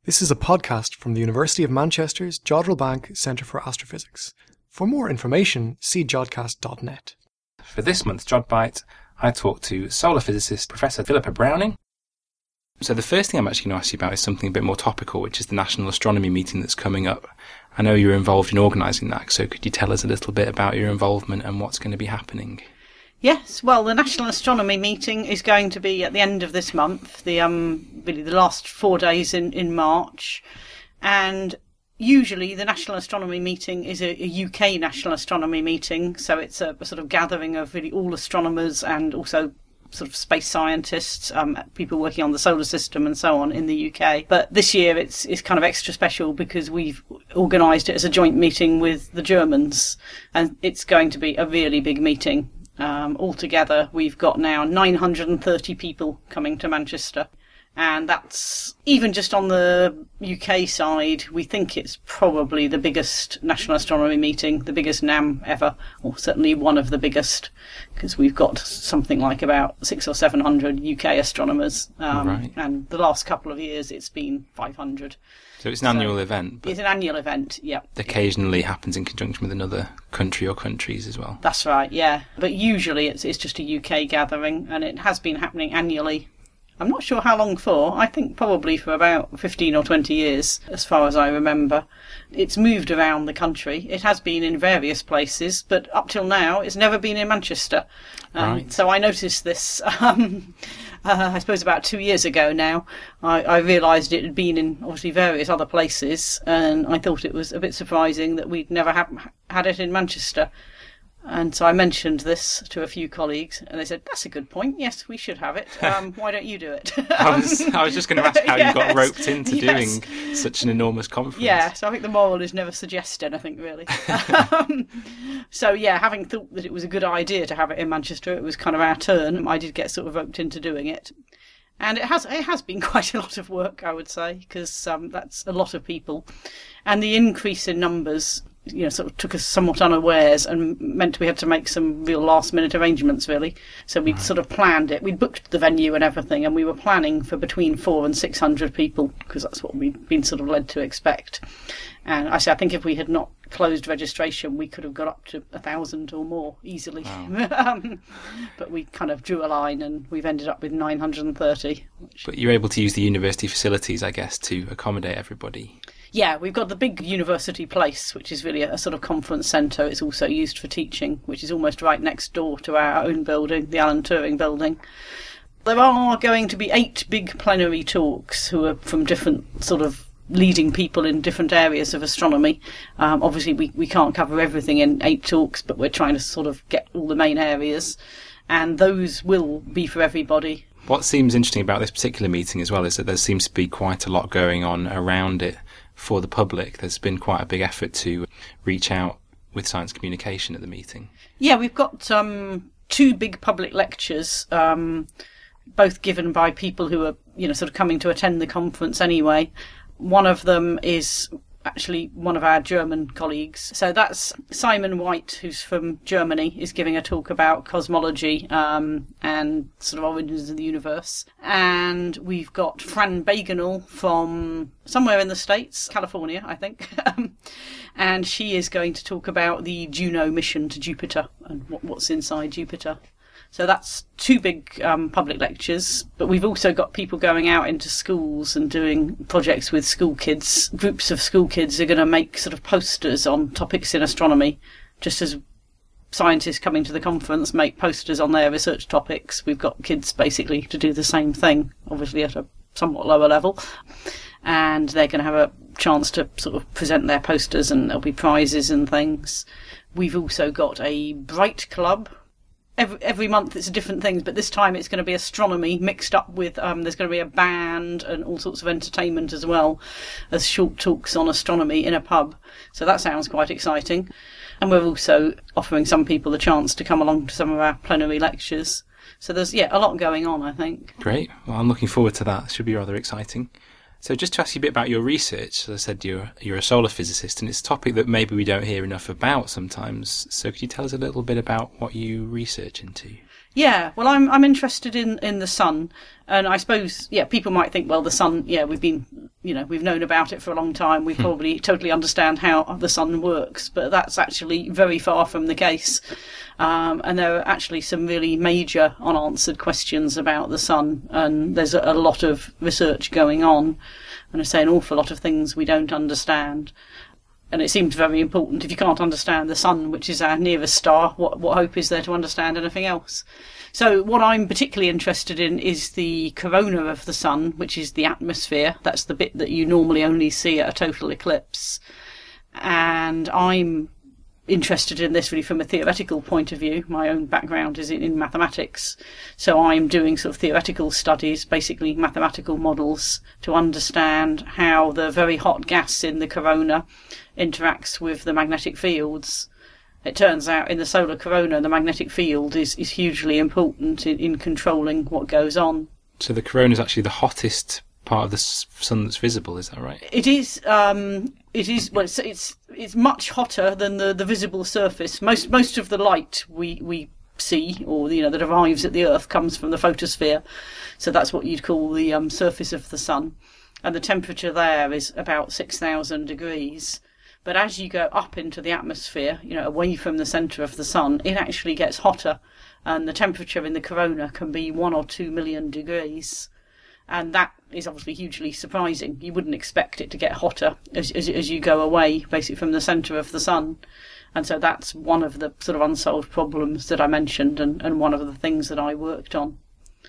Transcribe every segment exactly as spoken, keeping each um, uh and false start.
This is a podcast from the University of Manchester's Jodrell Bank Centre for Astrophysics. For more information, see jodcast dot net. For this month's JodBite, I talked to solar physicist Professor Philippa Browning. So the first thing I'm actually going to ask you about is something a bit more topical, which is the National Astronomy meeting that's coming up. I know you're involved in organising that, so could you tell us a little bit about your involvement and what's going to be happening? Yes, well, the National Astronomy meeting is going to be at the end of this month, the um, really the last four days in, in March. And usually the National Astronomy meeting is a, a U K National Astronomy meeting, so it's a, a sort of gathering of really all astronomers and also sort of space scientists, um, people working on the solar system and so on in the U K. But this year it's it's kind of extra special because we've organised it as a joint meeting with the Germans, and it's going to be a really big meeting. Um, altogether, we've got now nine hundred thirty people coming to Manchester. And that's, even just on the U K side, we think it's probably the biggest National Astronomy meeting, the biggest NAM ever, or certainly one of the biggest, because we've got something like about six or seven hundred U K astronomers. Um, right. And the last couple of years, it's been five hundred. So it's an So annual event, but It's an annual event, yeah. occasionally happens in conjunction with another country or countries as well. That's right, yeah. But usually it's it's just a U K gathering, and it has been happening annually. I'm not sure how long for. I think probably for about fifteen or twenty years, as far as I remember. It's moved around the country. It has been in various places, but up till now it's never been in Manchester. Um, Right. So I noticed this, um, uh, I suppose about two years ago now. I, I realised it had been in obviously various other places, and I thought it was a bit surprising that we'd never have, had it in Manchester. And so I mentioned this to a few colleagues, and they said, "That's a good point. Yes, we should have it. Um, why don't you do it?" I was I was just going to ask how you got Yes, roped into yes. doing such an enormous conference. Yeah, so I think the moral is never suggest anything, really. um, so, yeah, having thought that it was a good idea to have it in Manchester, it was kind of our turn. I did get sort of roped into doing it. And it has it has been quite a lot of work, I would say, because um, that's a lot of people. And the increase in numbers, you know, sort of took us somewhat unawares and meant we had to make some real last-minute arrangements, really. So we'd Right. sort of planned it. We'd booked the venue and everything, and we were planning for between four and six hundred people, because that's what we'd been sort of led to expect. And I say, I think if we had not closed registration, we could have got up to a thousand or more easily. Wow. um, but we kind of drew a line, and we've ended up with nine hundred thirty. Which... But you're able to use the university facilities, I guess, to accommodate everybody. Yeah, we've got the big university place, which is really a, a sort of conference centre. It's also used for teaching, which is almost right next door to our own building, the Alan Turing building. There are going to be eight big plenary talks who are from different sort of leading people in different areas of astronomy. Um, obviously, we, we can't cover everything in eight talks, but we're trying to sort of get all the main areas. And those will be for everybody. What seems interesting about this particular meeting as well is that there seems to be quite a lot going on around it for the public. There's been quite a big effort to reach out with science communication at the meeting. Yeah, we've got um, two big public lectures, um, both given by people who are, you know, sort of coming to attend the conference anyway. One of them is actually one of our German colleagues. So that's Simon White, who's from Germany, is giving a talk about cosmology um, and sort of origins of the universe. And we've got Fran Bagenal from somewhere in the States, California, I think. And she is going to talk about the Juno mission to Jupiter and what, what's inside Jupiter. So that's two big um, public lectures, but we've also got people going out into schools and doing projects with school kids. Groups of school kids are going to make sort of posters on topics in astronomy, just as scientists coming to the conference make posters on their research topics. We've got kids basically to do the same thing, obviously at a somewhat lower level. And they're going to have a chance to sort of present their posters, and there'll be prizes and things. We've also got a Bright Club. Every, every month it's a different thing, but this time it's going to be astronomy mixed up with, um, there's going to be a band and all sorts of entertainment as well as short talks on astronomy in a pub. So that sounds quite exciting. And we're also offering some people the chance to come along to some of our plenary lectures. So there's, yeah, a lot going on, I think. Great. Well, I'm looking forward to that. It should be rather exciting. So just to ask you a bit about your research, as I said, you're, you're a solar physicist, and it's a topic that maybe we don't hear enough about sometimes. So could you tell us a little bit about what you research into? Yeah, well, I'm I'm interested in, in the sun, and I suppose yeah, people might think, well, the sun, yeah, we've been, you know, we've known about it for a long time. We probably totally understand how the sun works, but that's actually very far from the case. Um, and there are actually some really major unanswered questions about the sun, and there's a, a lot of research going on, and I say an awful lot of things we don't understand. And it seems very important. If you can't understand the sun, which is our nearest star, what what hope is there to understand anything else? So what I'm particularly interested in is the corona of the sun, which is the atmosphere. That's the bit that you normally only see at a total eclipse. And I'm interested in this really from a theoretical point of view. My own background is in, in mathematics. So I'm doing sort of theoretical studies, basically mathematical models, to understand how the very hot gas in the corona interacts with the magnetic fields. It turns out in the solar corona, the magnetic field is, is hugely important in, in controlling what goes on. So the corona is actually the hottest part of the sun that's visible, is that right? It is. Um, it is. Well, it's, it's it's much hotter than the, the visible surface. Most most of the light we we see, or you know, that arrives at the Earth, comes from the photosphere. So that's what you'd call the um, surface of the sun, and the temperature there is about six thousand degrees. But as you go up into the atmosphere, you know, away from the centre of the sun, it actually gets hotter, and the temperature in the corona can be one or two million degrees. And that is obviously hugely surprising. You wouldn't expect it to get hotter as, as, as you go away, basically, from the centre of the sun. And so that's one of the sort of unsolved problems that I mentioned, and, and one of the things that I worked on.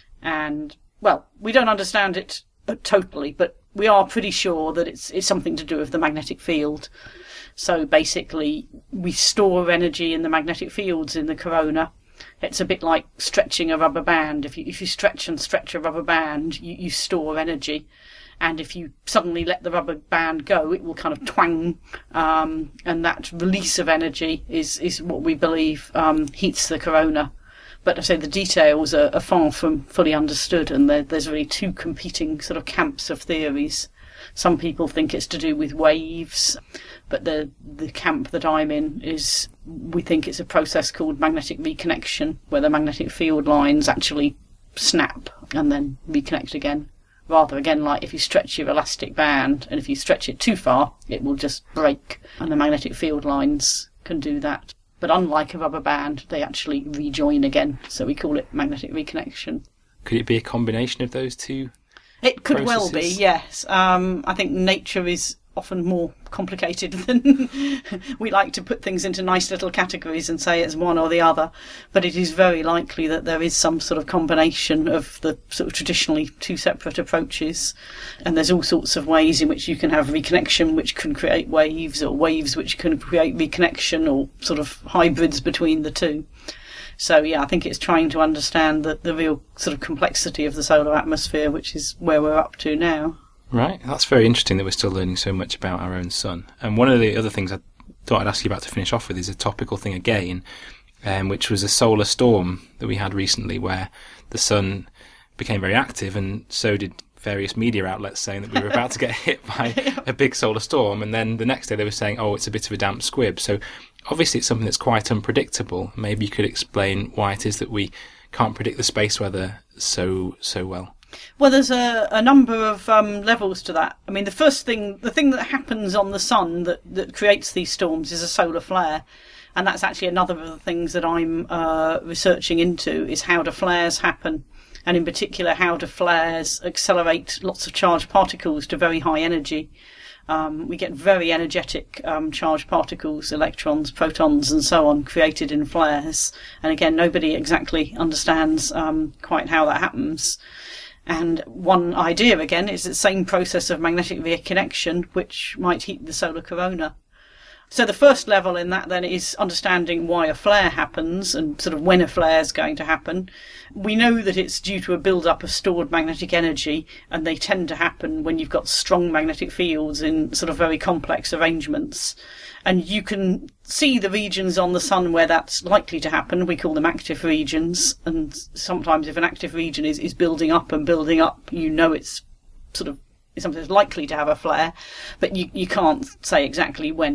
And, well, we don't understand it totally, but we are pretty sure that it's it's something to do with the magnetic field. So basically, we store energy in the magnetic fields in the corona. It's a bit like stretching a rubber band. If you if you stretch and stretch a rubber band, you, you store energy. And if you suddenly let the rubber band go, it will kind of twang. Um, and that release of energy is, is what we believe um, heats the corona. But I say the details are, are far from fully understood, and there, there's really two competing sort of camps of theories. Some people think it's to do with waves, but the the camp that I'm in is we think it's a process called magnetic reconnection, where the magnetic field lines actually snap and then reconnect again. Rather, again, like if you stretch your elastic band, and if you stretch it too far, it will just break, and the magnetic field lines can do that. But unlike a rubber band, they actually rejoin again, so we call it magnetic reconnection. Could it be a combination of those two? It could processes? well be, yes. Um, I think nature is often more complicated than we like to put things into nice little categories and say it's one or the other. But it is very likely that there is some sort of combination of the sort of traditionally two separate approaches. And there's all sorts of ways in which you can have reconnection which can create waves, or waves which can create reconnection, or sort of hybrids between the two. So, yeah, I think it's trying to understand the, the real sort of complexity of the solar atmosphere, which is where we're up to now. Right. That's very interesting that we're still learning so much about our own sun. And one of the other things I thought I'd ask you about to finish off with is a topical thing again, um, which was a solar storm that we had recently, where the sun became very active, and so did various media outlets saying that we were about to get hit by a big solar storm. And then the next day they were saying, oh, it's a bit of a damp squib. So obviously it's something that's quite unpredictable. Maybe you could explain why it is that we can't predict the space weather so so well. Well, there's a, a number of um, levels to that. I mean, the first thing, the thing that happens on the sun that, that creates these storms is a solar flare. And that's actually another of the things that I'm uh, researching into, is how do flares happen? And in particular, how do flares accelerate lots of charged particles to very high energy? Um, we get very energetic um, charged particles, electrons, protons, and so on, created in flares. And again, nobody exactly understands um, quite how that happens. And one idea, again, is the same process of magnetic reconnection, which might heat the solar corona. So the first level in that then is understanding why a flare happens, and sort of when a flare is going to happen. We know that it's due to a build-up of stored magnetic energy, and they tend to happen when you've got strong magnetic fields in sort of very complex arrangements. And you can see the regions on the sun where that's likely to happen. We call them active regions. And sometimes if an active region is, is building up and building up, you know it's sort of sometimes likely to have a flare, but you, you can't say exactly when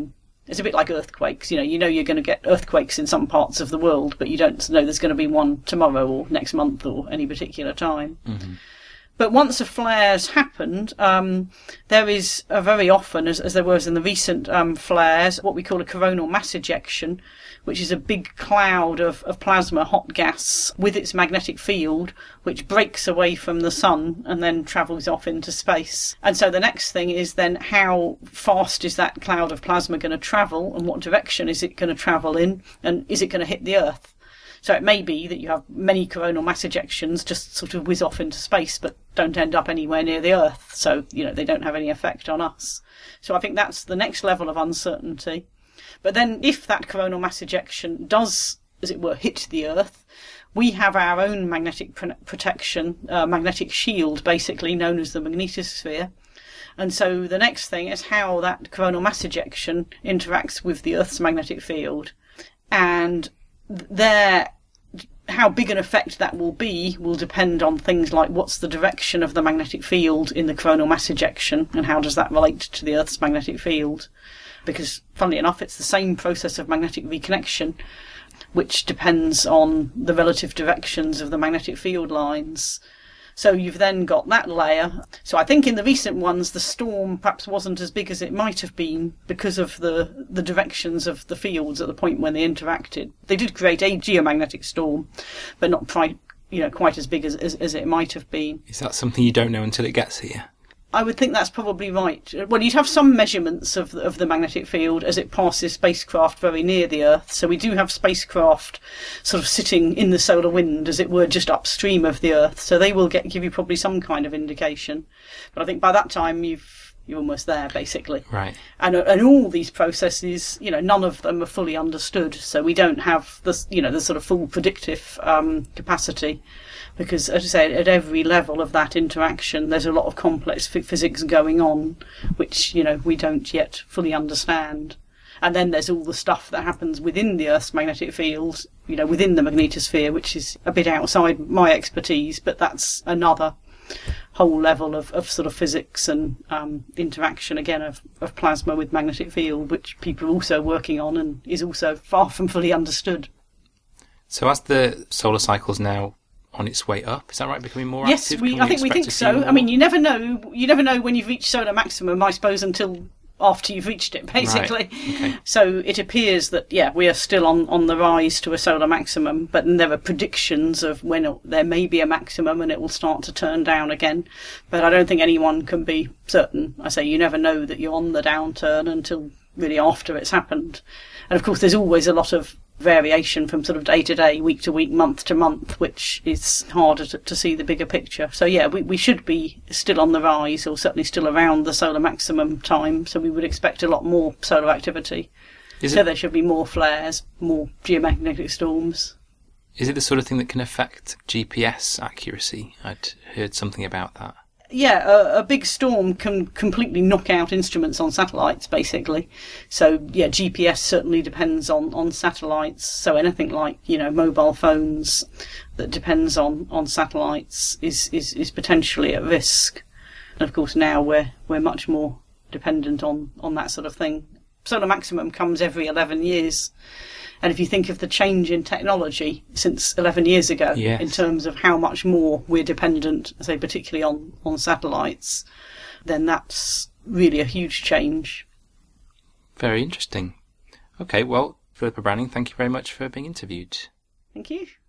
It's a bit like earthquakes. You know, you know you're going to get earthquakes in some parts of the world, but you don't know there's going to be one tomorrow or next month or any particular time. Mm-hmm. But once a flare's happened, um, there is a very often, as, as there was in the recent um, flares, what we call a coronal mass ejection, which is a big cloud of, of plasma, hot gas, with its magnetic field, which breaks away from the sun and then travels off into space. And so the next thing is then how fast is that cloud of plasma going to travel, and what direction is it going to travel in, and is it going to hit the Earth? So it may be that you have many coronal mass ejections just sort of whiz off into space but don't end up anywhere near the Earth. So, you know, they don't have any effect on us. So I think that's the next level of uncertainty. But then if that coronal mass ejection does, as it were, hit the Earth, we have our own magnetic pr- protection, uh, magnetic shield, basically, known as the magnetosphere. And so the next thing is how that coronal mass ejection interacts with the Earth's magnetic field. And there, how big an effect that will be will depend on things like what's the direction of the magnetic field in the coronal mass ejection, and how does that relate to the Earth's magnetic field. Because, funnily enough, it's the same process of magnetic reconnection, which depends on the relative directions of the magnetic field lines. So you've then got that layer. So I think in the recent ones, the storm perhaps wasn't as big as it might have been because of the, the directions of the fields at the point when they interacted. They did create a geomagnetic storm, but not pri- you know, quite as big as, as, as it might have been. Is that something you don't know until it gets here? I would think that's probably right. Well, you'd have some measurements of of the magnetic field as it passes spacecraft very near the Earth. So we do have spacecraft sort of sitting in the solar wind, as it were, just upstream of the Earth. So they will get give you probably some kind of indication. But I think by that time you've you're almost there, basically. Right. And and all these processes, you know, none of them are fully understood. So we don't have the you know the sort of full predictive um, capacity. Because, as I say, at every level of that interaction, there's a lot of complex physics going on, which, you know, we don't yet fully understand. And then there's all the stuff that happens within the Earth's magnetic field, you know, within the magnetosphere, which is a bit outside my expertise, but that's another whole level of, of sort of physics and um, interaction, again, of, of plasma with magnetic field, which people are also working on and is also far from fully understood. So as the solar cycle's now on its way up, is that right? Becoming more yes, active? Yes, we I think we think so. More? I mean, you never know. You never know when you've reached solar maximum, I suppose, until after you've reached it, basically. Right. Okay. So it appears that, yeah, we are still on, on the rise to a solar maximum, but there are predictions of when it, there may be a maximum and it will start to turn down again. But I don't think anyone can be certain. I say you never know that you're on the downturn until really after it's happened. And of course, there's always a lot of variation from sort of day to day, week to week, month to month, which is harder to, to see the bigger picture. So yeah, we, we should be still on the rise, or certainly still around the solar maximum time, so we would expect a lot more solar activity. Is so it, there should be more flares, more geomagnetic storms. Is it the sort of thing that can affect G P S accuracy? I'd heard something about that. Yeah, a, a big storm can completely knock out instruments on satellites, basically. So, yeah, G P S certainly depends on, on satellites. So anything like, you know, mobile phones that depends on, on satellites is, is, is potentially at risk. And of course now we're we're much more dependent on, on that sort of thing. Solar maximum comes every eleven years. And if you think of the change in technology since eleven years ago, yes, in terms of how much more we're dependent, say, particularly on, on satellites, then that's really a huge change. Very interesting. Okay, well, Philippa Browning, thank you very much for being interviewed. Thank you.